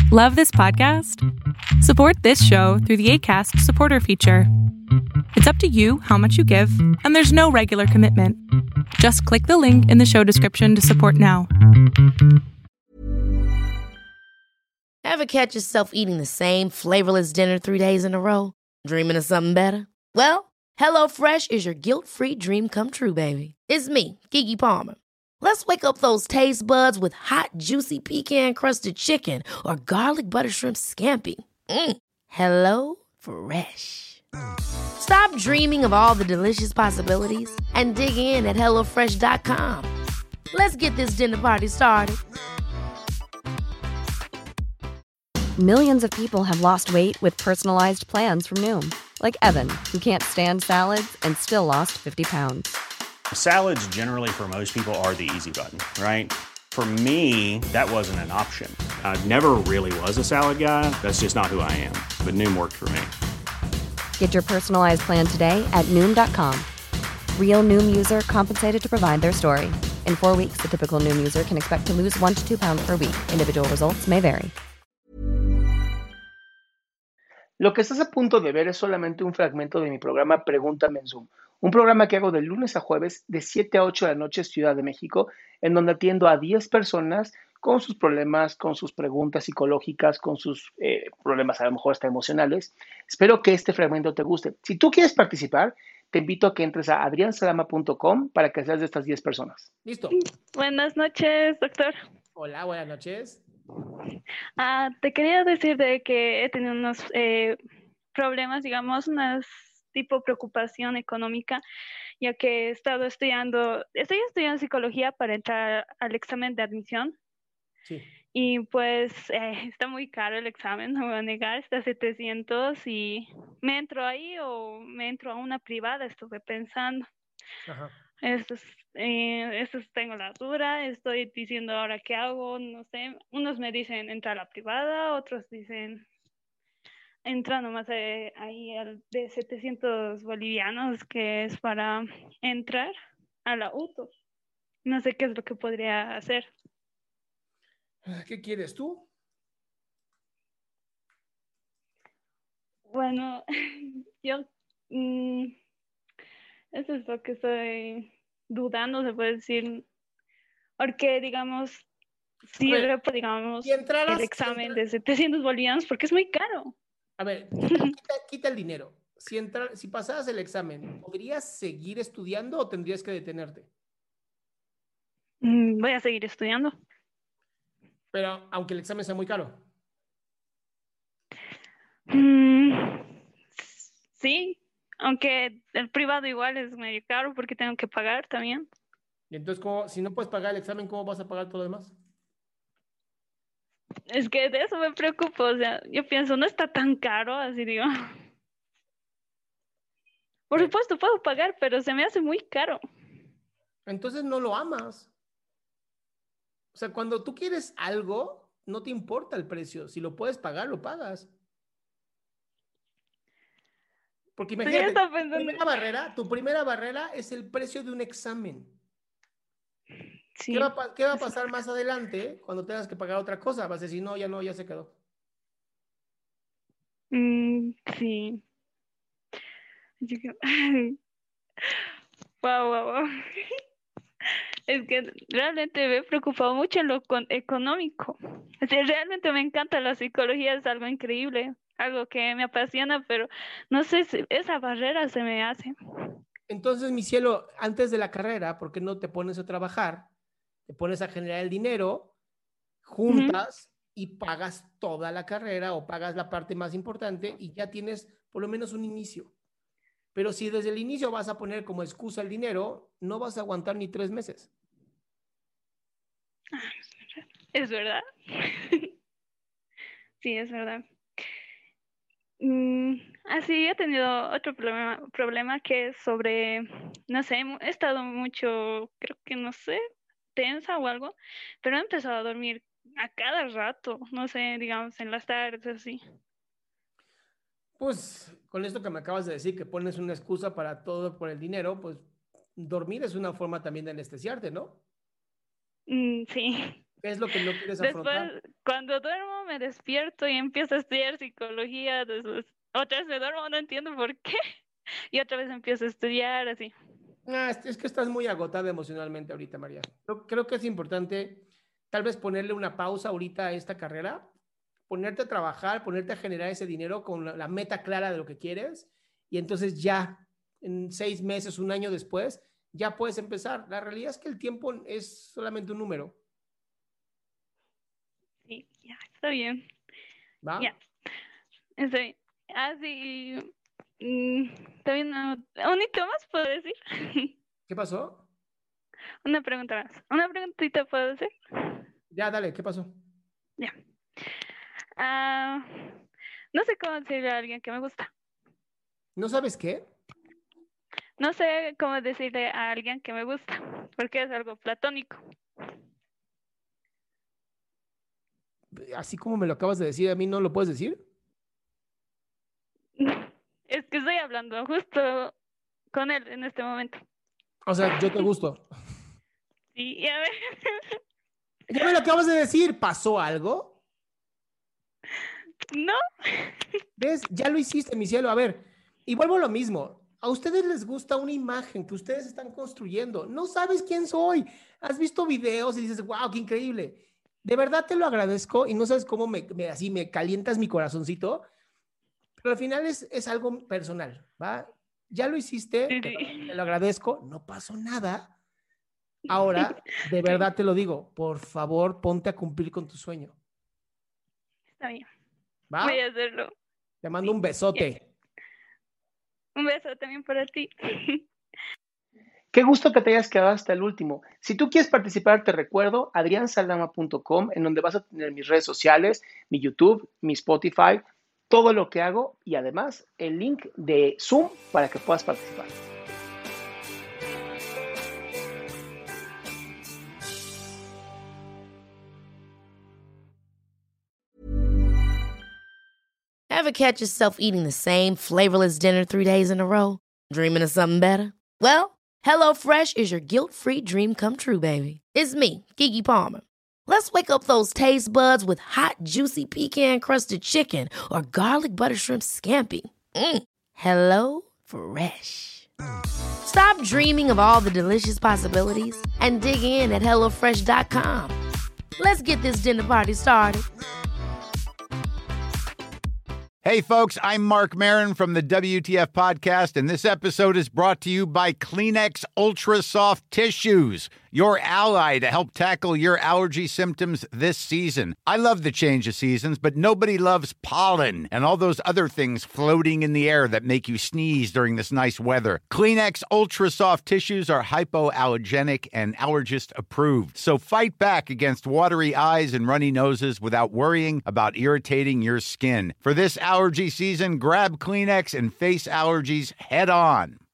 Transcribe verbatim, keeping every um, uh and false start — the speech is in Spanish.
Love this podcast? Support this show through the Acast supporter feature. It's up to you how much you give, and there's no regular commitment. Just click the link in the show description to support now. Ever catch yourself eating the same flavorless dinner three days in a row? Dreaming of something better? Well, HelloFresh is your guilt-free dream come true, baby. It's me, Keke Palmer. Let's wake up those taste buds with hot, juicy pecan-crusted chicken or garlic butter shrimp scampi. Mm. Hello Fresh. Stop dreaming of all the delicious possibilities and dig in at hello fresh dot com. Let's get this dinner party started. Millions of people have lost weight with personalized plans from Noom. Like Evan, who can't stand salads and still lost fifty pounds. Salads generally for most people are the easy button, right? For me, that wasn't an option. I never really was a salad guy. That's just not who I am. But Noom worked for me. Get your personalized plan today at Noom dot com. Real Noom user compensated to provide their story. In four weeks, the typical Noom user can expect to lose one to two pounds per week. Individual results may vary. Lo que estás a punto de ver es solamente un fragmento de mi programa Pregúntame en Zoom, un programa que hago de lunes a jueves de siete a ocho de la noche Ciudad de México, en donde atiendo a diez personas con sus problemas, con sus preguntas psicológicas, con sus eh, problemas a lo mejor hasta emocionales. Espero que este fragmento te guste. Si tú quieres participar, te invito a que entres a adrián salama punto com para que seas de estas diez personas. Listo. Buenas noches, doctor. Hola, buenas noches. Ah, te quería decir de que he tenido unos eh, problemas, digamos, unas tipo preocupación económica, ya que he estado estudiando, estoy estudiando psicología para entrar al examen de admisión. Sí. Y pues eh, está muy caro el examen, no voy a negar, está a setecientos y me entro ahí o me entro a una privada, estuve pensando. Ajá. Esto es, eh, esto es- tengo la duda, estoy diciendo ahora qué hago, no sé. Unos me dicen entrar a la privada, otros dicen entra nomás eh, ahí al de setecientos bolivianos, que es para entrar a la U T O. No sé qué es lo que podría hacer. ¿Qué quieres tú? Bueno, yo mm, eso es lo que estoy dudando, se puede decir, porque digamos, si A ver, repro, digamos, si entraras- el examen si entra- de setecientos bolivianos, porque es muy caro. A ver, quita, quita- quita el dinero. Si, entra- si pasaras el examen, ¿podrías seguir estudiando o tendrías que detenerte? Mm, Voy a seguir estudiando. Pero aunque el examen sea muy caro. Mm, Sí, aunque el privado igual es medio caro porque tengo que pagar también. Y entonces, ¿cómo- si no puedes pagar el examen, ¿cómo vas a pagar todo lo demás? Es que de eso me preocupo, o sea, yo pienso, no está tan caro, así digo. Por supuesto, puedo pagar, pero se me hace muy caro. Entonces no lo amas. O sea, cuando tú quieres algo, no te importa el precio. Si lo puedes pagar, lo pagas. Porque Pero yo imagínate, estaba tu pensando, primera barrera, tu primera barrera es el precio de un examen. sí, ¿Qué va, a pa- qué va a pasar más adelante cuando tengas que pagar otra cosa? Vas a decir, no, ya no, ya se quedó. mm, sí. Yo creo- Wow, wow, wow. Es que realmente me he preocupado mucho en lo con- económico. O sea, realmente me encanta la psicología, es algo increíble, algo que me apasiona, pero no sé si esa barrera se me hace. Entonces, mi cielo, antes de la carrera, ¿por qué no te pones a trabajar? Te pones a generar el dinero, juntas y pagas toda la carrera o pagas la parte más importante y ya tienes por lo menos un inicio. Pero si desde el inicio vas a poner como excusa el dinero, no vas a aguantar ni tres meses. Es verdad. Sí, es verdad. Mm, así he tenido otro problema, problema que es sobre, no sé, mu- he estado mucho, creo que no sé, tensa o algo, pero he empezado a dormir a cada rato, no sé, digamos, en las tardes, así. Pues con esto que me acabas de decir, que pones una excusa para todo por el dinero, pues dormir es una forma también de anestesiarte, ¿no? Mm, sí, ¿Qué es lo que no quieres afrontar? Después, cuando duermo, me despierto y empiezo a estudiar psicología. Después, otra vez me duermo, no entiendo por qué. Y otra vez empiezo a estudiar, así. Ah, es, es que estás muy agotada emocionalmente ahorita, María. Creo, creo que es importante tal vez ponerle una pausa ahorita a esta carrera, ponerte a trabajar, ponerte a generar ese dinero con la, la meta clara de lo que quieres y entonces ya, en seis meses, un año después, ya puedes empezar. La realidad es que el tiempo es solamente un número. Sí, ya, está bien. ¿Va? Ya, está bien. Ah, sí. mm, Está bien. no- ¿Unito más puedo decir? ¿Qué pasó? Una pregunta más. Una preguntita puedo decir. Ya, dale, ¿qué pasó? Ya. Ah, no sé cómo decirle a alguien que me gusta. ¿No sabes qué? No sé cómo decirle a alguien que me gusta, porque es algo platónico. Así como me lo acabas de decir, ¿a mí no lo puedes decir? Es que estoy hablando justo con él en este momento. O sea, yo te gusto. Sí, a ver. Ya me lo acabas de decir, ¿pasó algo? No. ¿Ves? Ya lo hiciste, mi cielo. A ver, y vuelvo a lo mismo. A ustedes les gusta una imagen que ustedes están construyendo. No sabes quién soy. Has visto videos y dices, wow, qué increíble. De verdad te lo agradezco y no sabes cómo me, me- así me calientas mi corazoncito. Pero al final es, es algo personal, ¿va? Ya lo hiciste, Sí, te lo, sí. te lo agradezco, no pasó nada. Ahora, de verdad te lo digo, por favor, ponte a cumplir con tu sueño, Está bien. ¿va? Voy a hacerlo. Te mando un besote. Un beso también para ti. Qué gusto que te hayas quedado hasta el último. Si tú quieres participar, te recuerdo adrian saldama punto com, en donde vas a tener mis redes sociales, mi YouTube, mi Spotify, todo lo que hago y además el link de Zoom para que puedas participar. Ever catch yourself eating the same flavorless dinner three days in a row? Dreaming of something better? Well, HelloFresh is your guilt-free dream come true, baby. It's me, Keke Palmer. Let's wake up those taste buds with hot, juicy pecan-crusted chicken or garlic butter shrimp scampi. Mm. Hello Fresh. Stop dreaming of all the delicious possibilities and dig in at hello fresh dot com. Let's get this dinner party started. Hey, folks, I'm Mark Maron from the W T F Podcast, and this episode is brought to you by Kleenex Ultra Soft Tissues, your ally to help tackle your allergy symptoms this season. I love the change of seasons, but nobody loves pollen and all those other things floating in the air that make you sneeze during this nice weather. Kleenex Ultra Soft Tissues are hypoallergenic and allergist approved, so fight back against watery eyes and runny noses without worrying about irritating your skin. For this allergy season, grab Kleenex and face allergies head on.